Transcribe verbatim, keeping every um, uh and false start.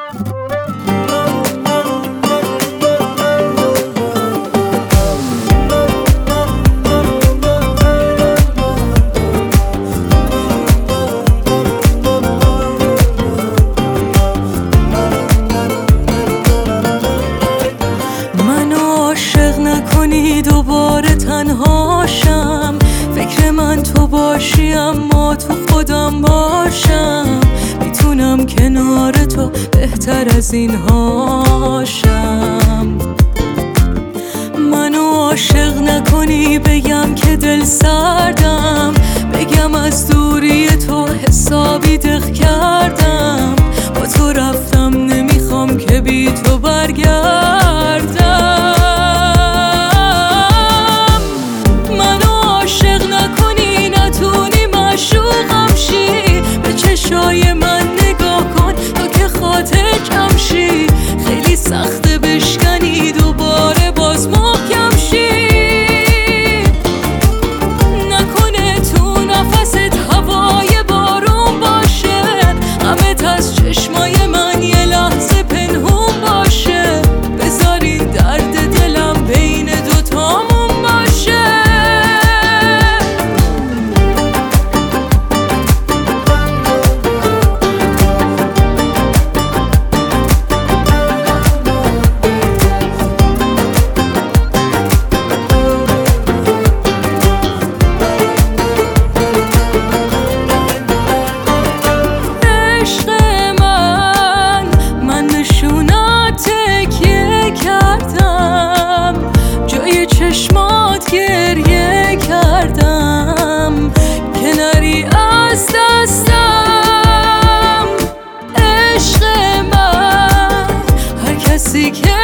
نکنی دوباره تنهاشم، فکر من تو باشی اما تو خودم باشم. میتونم کنار تو بهتر از این هاشم. منو عاشق نکنی بگم که دل سردم، بگم از دوری تو حسابی دق کردم. با تو رفتم نمیخوام که بی تو برگردم. چشای من نگاه کن تا که خاطر کم شی، خیلی سخته بشکنی دوباره باز محکم شی. نکنه تو نفست هوای بارون باشه، غمت از چشمای من یه لحظه پنهون باشه. بذاری درد دلم بین دوتامون باشه. چشمات گریه کردم که نری از دستم. عشق من هر کسی که